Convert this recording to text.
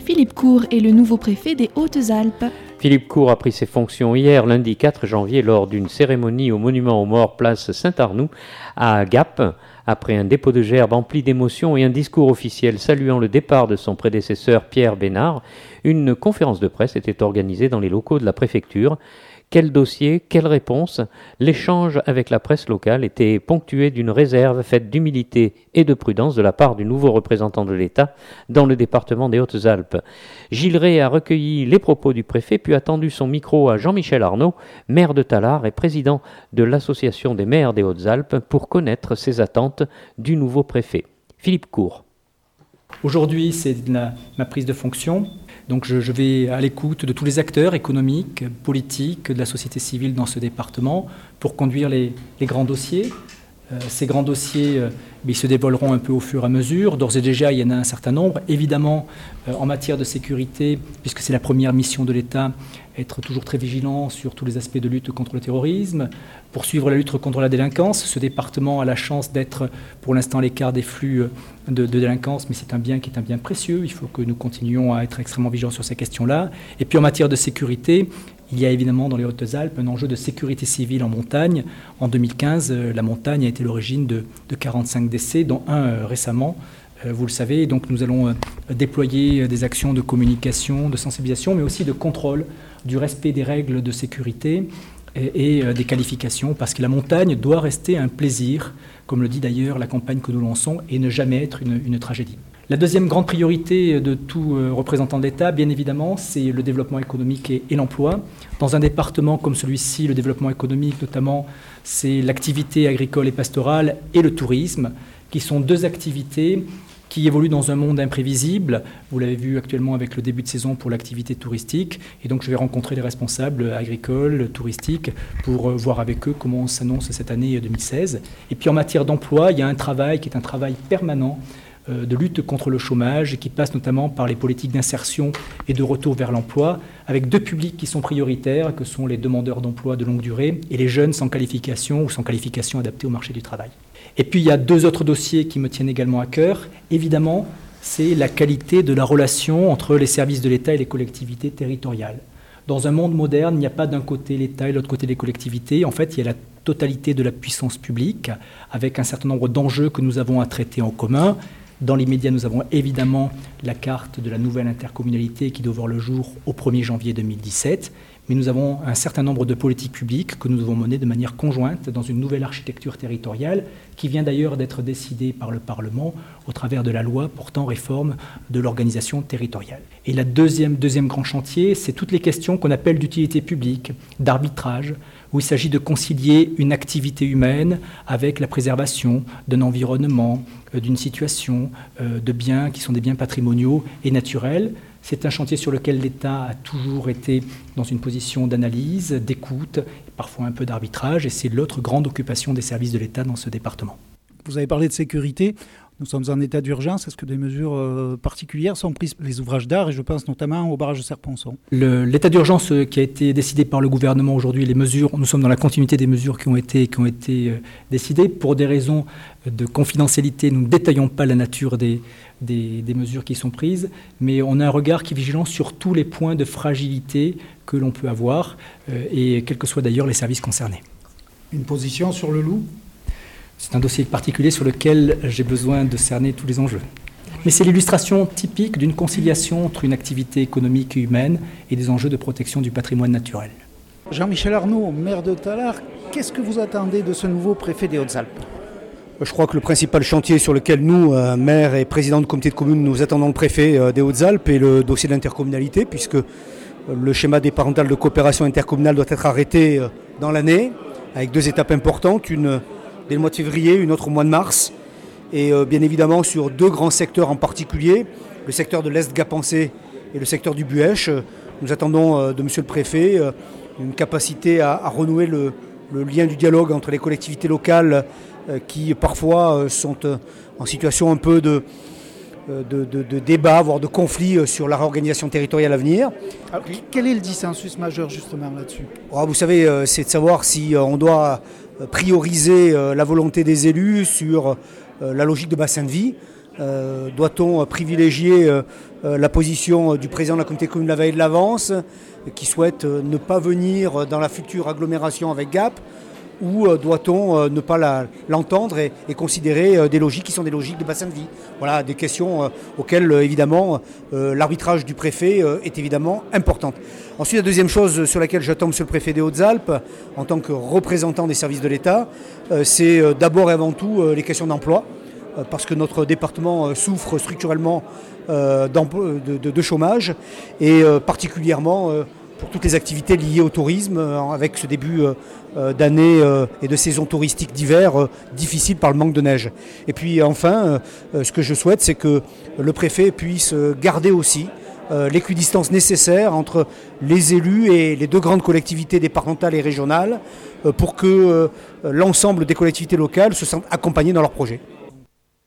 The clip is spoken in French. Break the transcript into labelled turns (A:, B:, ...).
A: Philippe Cour est le nouveau préfet des Hautes-Alpes.
B: Philippe Cour a pris ses fonctions hier, lundi 4 janvier, lors d'une cérémonie au monument aux morts, place Saint-Arnoux, à Gap. Après un dépôt de gerbe empli d'émotions et un discours officiel saluant le départ de son prédécesseur Pierre Bénard, une conférence de presse était organisée dans les locaux de la préfecture. Quel dossier, quelle réponse? L'échange avec la presse locale était ponctué d'une réserve faite d'humilité et de prudence de la part du nouveau représentant de l'État dans le département des Hautes-Alpes. Gilles Rey a recueilli les propos du préfet puis a tendu son micro à Jean-Michel Arnaud, maire de Tallard et président de l'Association des maires des Hautes-Alpes, pour connaître ses attentes du nouveau préfet. Philippe Cour.
C: Aujourd'hui, c'est ma prise de fonction. Donc je vais à l'écoute de tous les acteurs économiques, politiques, de la société civile dans ce département pour conduire les grands dossiers. Ces grands dossiers, ils se dévoileront un peu au fur et à mesure. D'ores et déjà, il y en a un certain nombre. Évidemment, en matière de sécurité, puisque c'est la première mission de l'État, être toujours très vigilant sur tous les aspects de lutte contre le terrorisme, poursuivre la lutte contre la délinquance. Ce département a la chance d'être pour l'instant à l'écart des flux de délinquance, mais c'est un bien qui est un bien précieux. Il faut que nous continuions à être extrêmement vigilants sur ces questions-là. Et puis en matière de sécurité, il y a évidemment dans les Hautes-Alpes un enjeu de sécurité civile en montagne. En 2015, la montagne a été l'origine de 45 décès, dont un récemment. Vous le savez, donc nous allons déployer des actions de communication, de sensibilisation, mais aussi de contrôle du respect des règles de sécurité et des qualifications, parce que la montagne doit rester un plaisir, comme le dit d'ailleurs la campagne que nous lançons, et ne jamais être une tragédie. La deuxième grande priorité de tout représentant de l'État, bien évidemment, c'est le développement économique et l'emploi. Dans un département comme celui-ci, le développement économique notamment, c'est l'activité agricole et pastorale et le tourisme, qui sont deux activités qui évoluent dans un monde imprévisible. Vous l'avez vu actuellement avec le début de saison pour l'activité touristique. Et donc je vais rencontrer les responsables agricoles, touristiques, pour voir avec eux comment s'annonce cette année 2016. Et puis en matière d'emploi, il y a un travail qui est un travail permanent de lutte contre le chômage et qui passe notamment par les politiques d'insertion et de retour vers l'emploi, avec deux publics qui sont prioritaires, que sont les demandeurs d'emploi de longue durée et les jeunes sans qualification ou sans qualification adaptée au marché du travail. Et puis il y a deux autres dossiers qui me tiennent également à cœur. Évidemment, c'est la qualité de la relation entre les services de l'État et les collectivités territoriales. Dans un monde moderne, il n'y a pas d'un côté l'État et de l'autre côté les collectivités. En fait, il y a la totalité de la puissance publique, avec un certain nombre d'enjeux que nous avons à traiter en commun. Dans l'immédiat, nous avons évidemment la carte de la nouvelle intercommunalité qui doit voir le jour au 1er janvier 2017. Mais nous avons un certain nombre de politiques publiques que nous devons mener de manière conjointe dans une nouvelle architecture territoriale qui vient d'ailleurs d'être décidée par le Parlement au travers de la loi portant réforme de l'organisation territoriale. Et le deuxième grand chantier, c'est toutes les questions qu'on appelle d'utilité publique, d'arbitrage, où il s'agit de concilier une activité humaine avec la préservation d'un environnement, d'une situation, de biens qui sont des biens patrimoniaux et naturels. C'est un chantier sur lequel l'État a toujours été dans une position d'analyse, d'écoute, parfois un peu d'arbitrage, et c'est l'autre grande occupation des services de l'État dans ce département.
D: Vous avez parlé de sécurité. Nous sommes en état d'urgence. Est-ce que des mesures particulières sont prises pour les ouvrages d'art, et je pense notamment au barrage de Serponçon? L'état
C: d'urgence qui a été décidé par le gouvernement aujourd'hui, les mesures, nous sommes dans la continuité des mesures qui ont été décidées. Pour des raisons de confidentialité, nous ne détaillons pas la nature des mesures qui sont prises, mais on a un regard qui est vigilant sur tous les points de fragilité que l'on peut avoir, et quels que soient d'ailleurs les services concernés.
D: Une position sur le loup?
C: C'est un dossier particulier sur lequel j'ai besoin de cerner tous les enjeux. Mais c'est l'illustration typique d'une conciliation entre une activité économique et humaine et des enjeux de protection du patrimoine naturel.
D: Jean-Michel Arnaud, maire de Tallard, qu'est-ce que vous attendez de ce nouveau préfet des Hautes-Alpes?
E: Je crois que le principal chantier sur lequel nous, maires et présidents de comité de communes, nous attendons le préfet des Hautes-Alpes est le dossier de l'intercommunalité, puisque le schéma départemental de coopération intercommunale doit être arrêté dans l'année, avec deux étapes importantes, une dès le mois de février, une autre au mois de mars, et bien évidemment sur deux grands secteurs en particulier, le secteur de l'Est-Gapençais et le secteur du Buèche. Nous attendons de monsieur le préfet une capacité à renouer le lien du dialogue entre les collectivités locales qui parfois sont en situation un peu de débat, voire de conflit sur la réorganisation territoriale à venir.
D: Alors, quel est le dissensus majeur justement là-dessus?
E: Vous savez, c'est de savoir si on doit prioriser la volonté des élus sur la logique de bassin de vie. Doit-on privilégier la position du président de la communauté de communes de la Vallée de l'Avance, qui souhaite ne pas venir dans la future agglomération avec Gap, ou doit-on ne pas l'entendre et considérer des logiques qui sont des logiques de bassin de vie? Voilà, des questions auxquelles, évidemment, l'arbitrage du préfet est évidemment importante. Ensuite, la deuxième chose sur laquelle j'attends Monsieur le préfet des Hautes-Alpes, en tant que représentant des services de l'État, c'est d'abord et avant tout les questions d'emploi, parce que notre département souffre structurellement de chômage, et particulièrement pour toutes les activités liées au tourisme, avec ce début d'année et de saison touristique d'hiver difficile par le manque de neige. Et puis enfin, ce que je souhaite, c'est que le préfet puisse garder aussi l'équidistance nécessaire entre les élus et les deux grandes collectivités départementales et régionales pour que l'ensemble des collectivités locales se sentent accompagnées dans leurs projets.